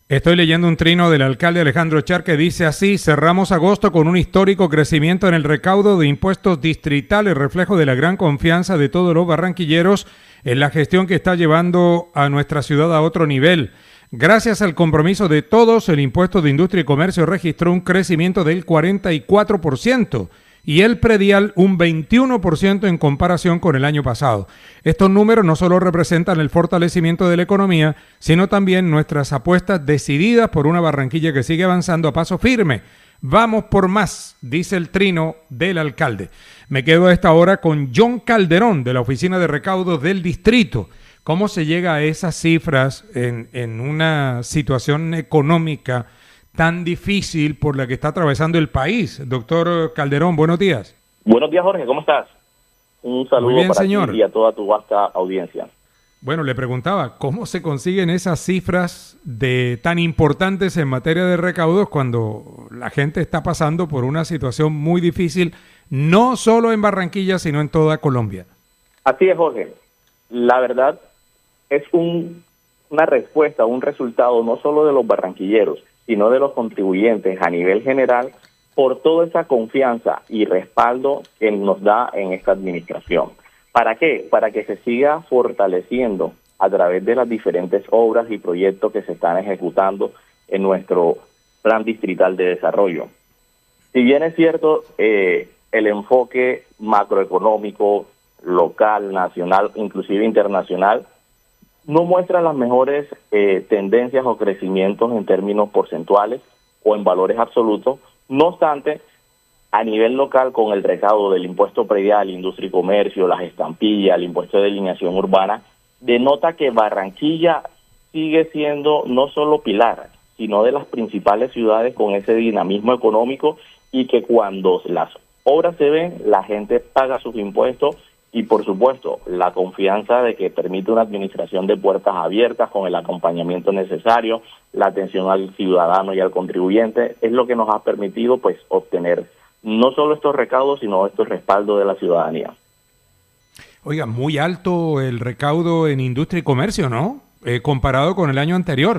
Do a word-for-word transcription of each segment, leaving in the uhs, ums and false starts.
Estoy leyendo un trino del alcalde Alejandro Char que dice así: cerramos agosto con un histórico crecimiento en el recaudo de impuestos distritales, reflejo de la gran confianza de todos los barranquilleros en la gestión que está llevando a nuestra ciudad a otro nivel. Gracias al compromiso de todos, el impuesto de industria y comercio registró un crecimiento del cuarenta y cuatro por ciento y el predial un veintiuno por ciento en comparación con el año pasado. Estos números no solo representan el fortalecimiento de la economía, sino también nuestras apuestas decididas por una Barranquilla que sigue avanzando a paso firme. Vamos por más, dice el trino del alcalde. Me quedo a esta hora con John Calderón, de la Oficina de Recaudos del Distrito. ¿Cómo se llega a esas cifras en, en una situación económica tan difícil por la que está atravesando el país? Doctor Calderón, buenos días. Buenos días, Jorge, ¿cómo estás? Un saludo Muy bien, para señor. ti y a toda tu vasta audiencia. Bueno, le preguntaba, ¿cómo se consiguen esas cifras de tan importantes en materia de recaudos cuando la gente está pasando por una situación muy difícil, no solo en Barranquilla, sino en toda Colombia? Así es, Jorge. La verdad es un, una respuesta, un resultado no solo de los barranquilleros, sino de los contribuyentes a nivel general, por toda esa confianza y respaldo que nos da en esta administración. ¿Para qué? Para que se siga fortaleciendo a través de las diferentes obras y proyectos que se están ejecutando en nuestro Plan Distrital de Desarrollo. Si bien es cierto, eh, el enfoque macroeconómico, local, nacional, inclusive internacional, no muestra las mejores eh, tendencias o crecimientos en términos porcentuales o en valores absolutos. No obstante, a nivel local, con el recaudo del impuesto predial, industria y comercio, las estampillas, el impuesto de delineación urbana, denota que Barranquilla sigue siendo no solo pilar, sino de las principales ciudades con ese dinamismo económico, y que cuando las obras se ven, la gente paga sus impuestos. Y, por supuesto, la confianza de que permite una administración de puertas abiertas con el acompañamiento necesario, la atención al ciudadano y al contribuyente, es lo que nos ha permitido pues obtener no solo estos recaudos, sino estos respaldos de la ciudadanía. Oiga, muy alto el recaudo en industria y comercio, ¿no? Eh, comparado con el año anterior.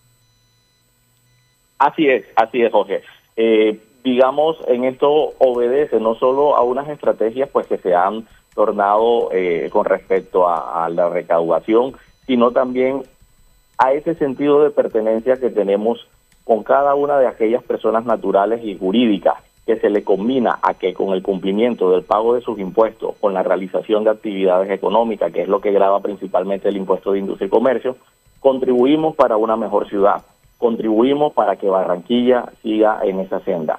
Así es, así es, Jorge. Eh, digamos, en esto obedece no solo a unas estrategias pues que se han tornado eh, con respecto a, a la recaudación, sino también a ese sentido de pertenencia que tenemos con cada una de aquellas personas naturales y jurídicas, que se le combina a que con el cumplimiento del pago de sus impuestos, con la realización de actividades económicas, que es lo que grava principalmente el impuesto de industria y comercio, contribuimos para una mejor ciudad, contribuimos para que Barranquilla siga en esa senda.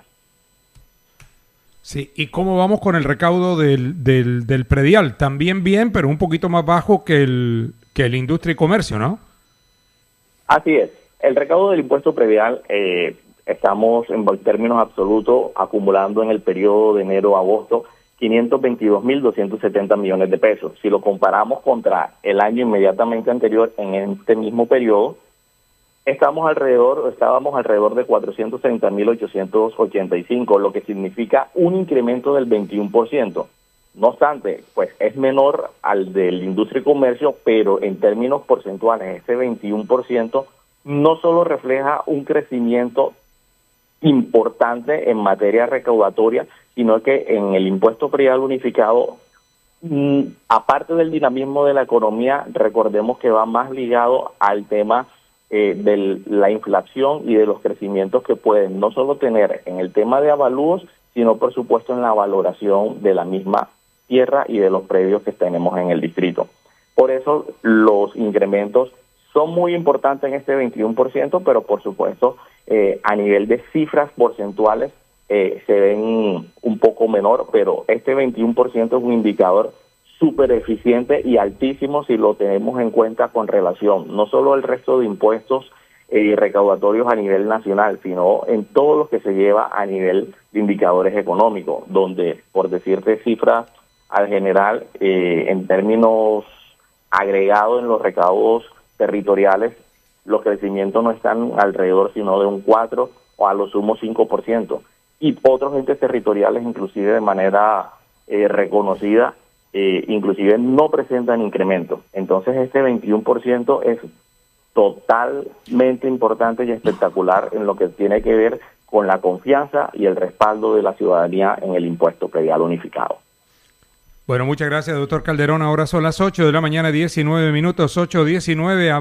Sí, ¿y cómo vamos con el recaudo del, del, del predial? También bien, pero un poquito más bajo que el, que el industria y comercio, ¿no? Así es. El recaudo del impuesto predial, eh, estamos en términos absolutos acumulando en el periodo de enero a agosto quinientos veintidós mil doscientos setenta millones de pesos. Si lo comparamos contra el año inmediatamente anterior, en este mismo periodo, Estamos alrededor, estábamos alrededor de cuatrocientos treinta mil ochocientos ochenta y cinco, lo que significa un incremento del veintiuno por ciento. No obstante, pues es menor al del industria y comercio, pero en términos porcentuales, ese veintiuno por ciento no solo refleja un crecimiento importante en materia recaudatoria, sino que en el impuesto predial unificado, mmm, aparte del dinamismo de la economía, recordemos que va más ligado al tema Eh, de la inflación y de los crecimientos que pueden no solo tener en el tema de avalúos, sino por supuesto en la valoración de la misma tierra y de los predios que tenemos en el distrito. Por eso los incrementos son muy importantes en este veintiuno por ciento, pero por supuesto eh, a nivel de cifras porcentuales eh, se ven un poco menor, pero este veintiuno por ciento es un indicador súper eficiente y altísimo si lo tenemos en cuenta con relación no solo al resto de impuestos y eh, recaudatorios a nivel nacional, sino en todo lo que se lleva a nivel de indicadores económicos, donde, por decirte cifras al general, eh, en términos agregados en los recaudos territoriales, los crecimientos no están alrededor sino de un cuatro o a lo sumo cinco por ciento, y otros entes territoriales inclusive de manera eh, reconocida Eh, inclusive no presentan incremento. Entonces este veintiuno por ciento es totalmente importante y espectacular en lo que tiene que ver con la confianza y el respaldo de la ciudadanía en el impuesto predial unificado. Bueno, muchas gracias, doctor Calderón. Ahora son las ocho de la mañana, diecinueve minutos, ocho diecinueve.